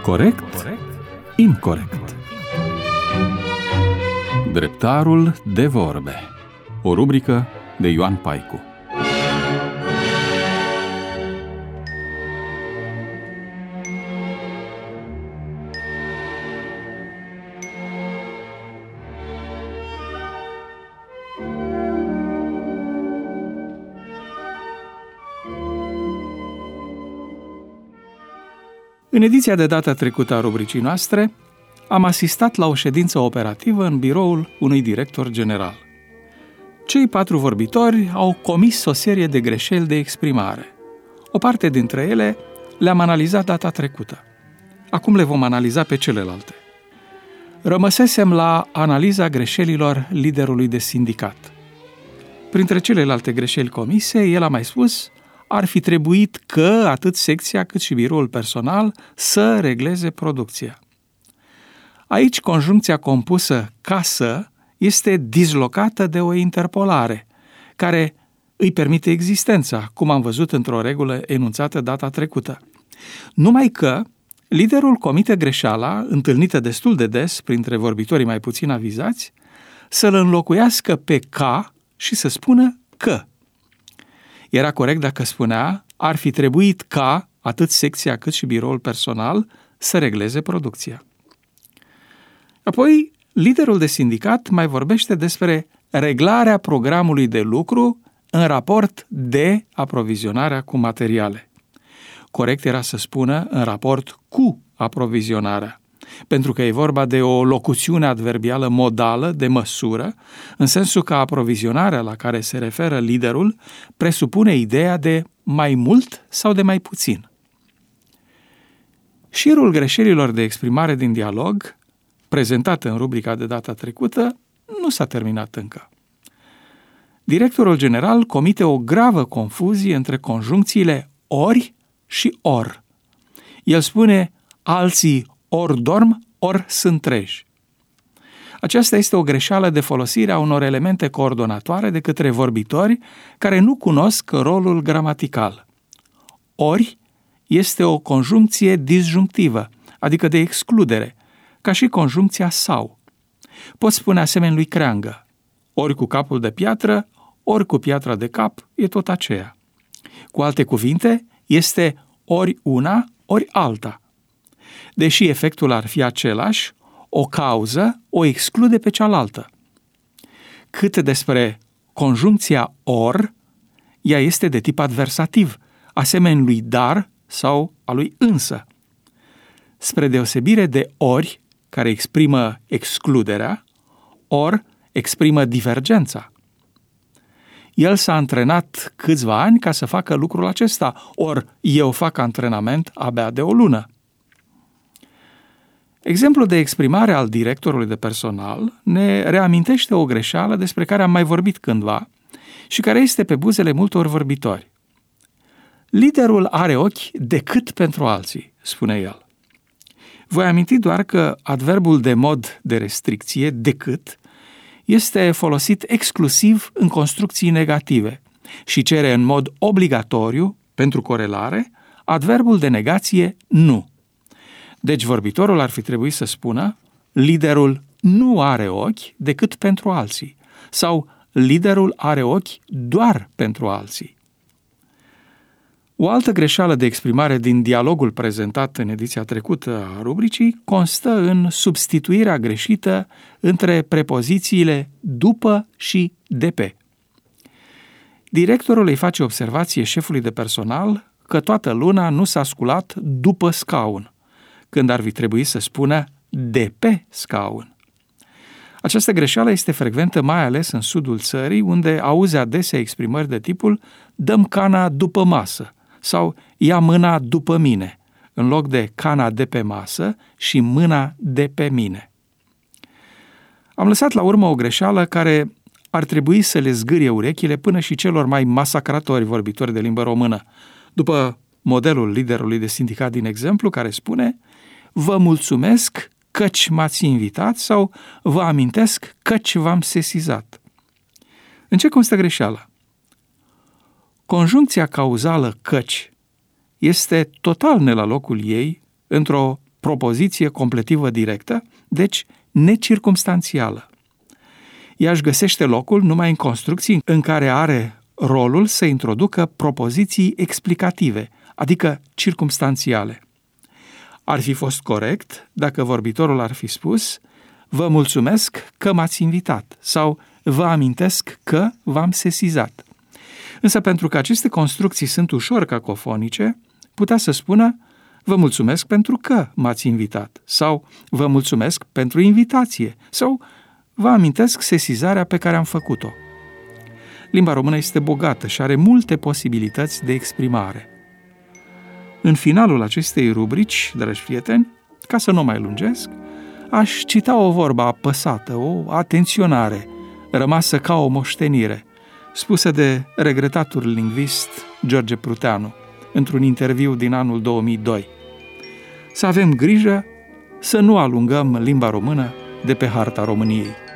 Corect? Incorect. Dreptarul de vorbe. O rubrică de Ioan Paicu. În ediția de data trecută a rubricii noastre, am asistat la o ședință operativă în biroul unui director general. Cei 4 vorbitori au comis o serie de greșeli de exprimare. O parte dintre ele le-am analizat data trecută. Acum le vom analiza pe celelalte. Rămăsesem la analiza greșelilor liderului de sindicat. Printre celelalte greșeli comise, el a mai spus: ar fi trebuit că atât secția cât și biroul personal să regleze producția. Aici conjuncția compusă ca să este dislocată de o interpolare, care îi permite existența, cum am văzut într-o regulă enunțată data trecută. Numai că liderul comite greșeala, întâlnită destul de des printre vorbitorii mai puțin avizați, să-l înlocuiască pe ca și să spună că. Era corect dacă spunea: ar fi trebuit ca atât secția cât și biroul personal să regleze producția. Apoi, liderul de sindicat mai vorbește despre reglarea programului de lucru în raport de aprovizionarea cu materiale. Corect era să spună în raport cu aprovizionarea, pentru că e vorba de o locuțiune adverbială modală de măsură, în sensul că aprovizionarea la care se referă liderul presupune ideea de mai mult sau de mai puțin. Șirul greșelilor de exprimare din dialog, prezentat în rubrica de data trecută, nu s-a terminat încă. Directorul general comite o gravă confuzie între conjuncțiile ori și or. El spune: alții ori dorm, ori sunt treji. Aceasta este o greșeală de folosire a unor elemente coordonatoare de către vorbitori care nu cunosc rolul gramatical. Ori este o conjuncție disjunctivă, adică de excludere, ca și conjuncția sau. Poți spune asemenea lui Creangă: ori cu capul de piatră, ori cu piatra de cap, e tot aceea. Cu alte cuvinte, este ori una, ori alta. Deși efectul ar fi același, o cauză o exclude pe cealaltă. Cât despre conjuncția or, ea este de tip adversativ, asemenea lui dar sau a lui însă. Spre deosebire de ori, care exprimă excluderea, or exprimă divergența. El s-a antrenat câțiva ani ca să facă lucrul acesta, ori eu fac antrenament abia de o lună. Exemplul de exprimare al directorului de personal ne reamintește o greșeală despre care am mai vorbit cândva și care este pe buzele multor vorbitori. Liderul are ochi decât pentru alții, spune el. Voi aminti doar că adverbul de mod de restricție, decât, este folosit exclusiv în construcții negative și cere în mod obligatoriu, pentru corelare, adverbul de negație nu. Deci vorbitorul ar fi trebuit să spună: liderul nu are ochi decât pentru alții, sau liderul are ochi doar pentru alții. O altă greșeală de exprimare din dialogul prezentat în ediția trecută a rubricii constă în substituirea greșită între prepozițiile după și de pe. Directorul îi face observație șefului de personal că toată luna nu s-a sculat după scaun, când ar fi trebuit să spună de pe scaun. Această greșeală este frecventă mai ales în sudul țării, unde auzi adesea exprimări de tipul dăm cana după masă sau ia mâna după mine, în loc de cana de pe masă și mâna de pe mine. Am lăsat la urmă o greșeală care ar trebui să le zgârie urechile până și celor mai masacratori vorbitori de limbă română, după modelul liderului de sindicat din exemplu, care spune: vă mulțumesc căci m-ați invitat sau vă amintesc căci v-am sesizat. În ce constă greșeala? Conjuncția cauzală căci este total ne la locul ei într-o propoziție completivă directă, deci necircumstanțială. Ea își găsește locul numai în construcții în care are rolul să introducă propoziții explicative, adică circumstanțiale. Ar fi fost corect dacă vorbitorul ar fi spus: vă mulțumesc că m-ați invitat sau vă amintesc că v-am sesizat. Însă pentru că aceste construcții sunt ușor cacofonice, putea să spună: vă mulțumesc pentru că m-ați invitat sau vă mulțumesc pentru invitație sau vă amintesc sesizarea pe care am făcut-o. Limba română este bogată și are multe posibilități de exprimare. În finalul acestei rubrici, dragi prieteni, ca să nu mai lungesc, aș cita o vorbă apăsată, o atenționare, rămasă ca o moștenire, spusă de regretatul lingvist George Pruteanu, într-un interviu din anul 2002. Să avem grijă să nu alungăm limba română de pe harta României.